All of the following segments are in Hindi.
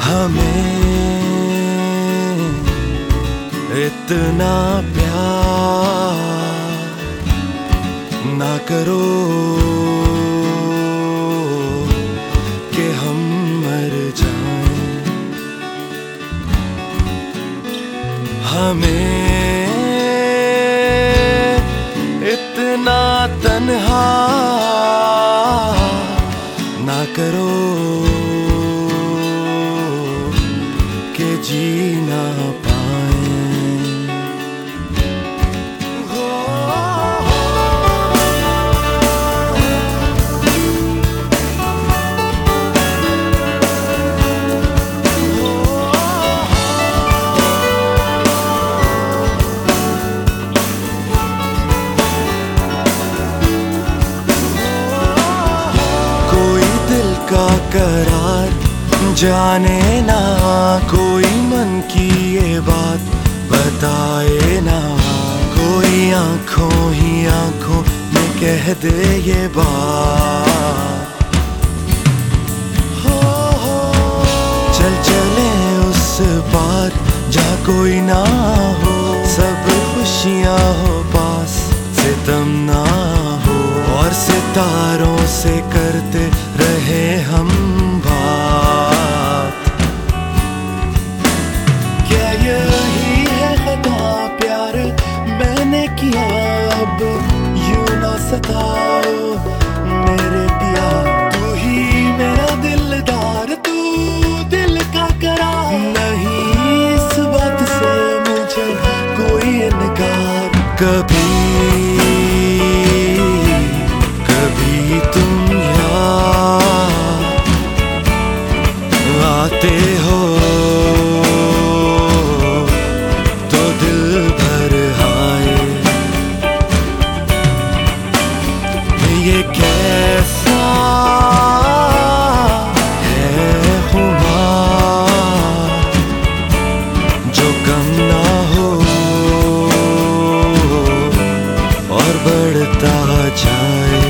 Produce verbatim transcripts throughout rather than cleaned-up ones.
हमें इतना प्यार ना करो कि हम मर जाएं। हमें इतना तन्हा ना करो कि जी ना पाए। कोई दिल का करार जाने ना, कोई मन की ये बात बताए ना, कोई आंखों ही आंखों में कह दे ये बात। हो हो चल चले उस पार जहाँ कोई ना हो, सब खुशियाँ हो पास सितम ना हो, और सितारों से करते रहे हम बात। क्या यही है खता प्यार मैंने किया, अब यूं ना सताओ मेरे पिया। तू ही मेरा दिलदार, तू दिल का करार, नहीं इस बात से मुझे कोई इनकार। कभी कभी तुम याद आते हो तो दिल भर आए। ये कैसा है खुमार जो कम ना हो और बढ़ता जाए।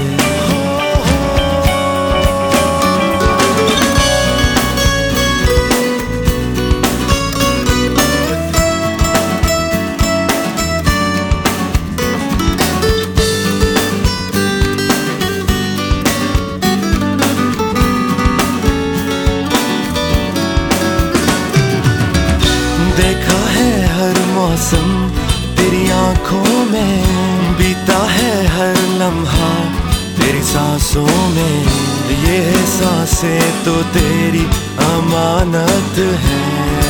देखा है हर मौसम तेरी आंखों में, बीता है हर लम्हा तेरी सांसों में। ये सांसें तो तेरी अमानत है।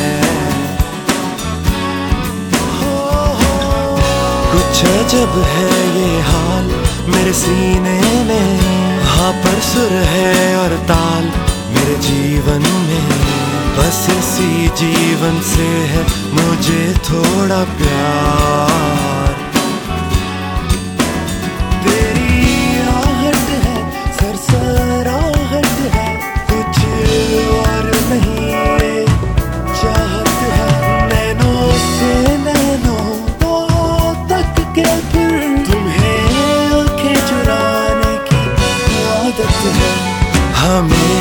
कुछ अजब है ये हाल मेरे सीने में, हाँ पर सुर है और ताल मेरे जीवन में। बस इसी जीवन से है मुझे थोड़ा प्यार। तेरी आहट है सरसराहट है, कुछ और नहीं ये चाहत है। नैनों से नैनों तो तक के फिर तुम्हें आंखें चुराने की आदत है। हमें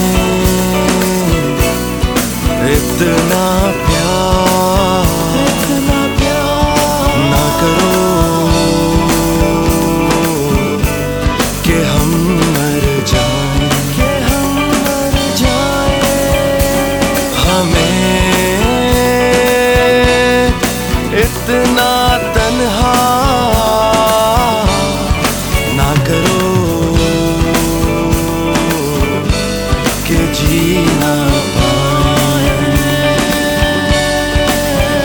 इतना प्यार इतना प्यार ना करो कि हम मर जाएं कि हम मर जाएं। हमें इतना तन्हा ना करो कि जीना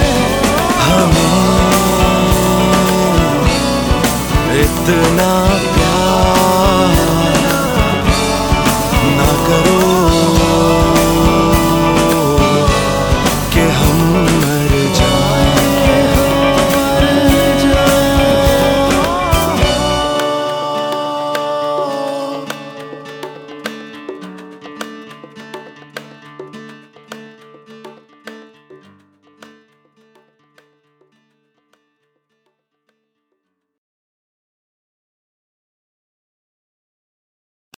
इतना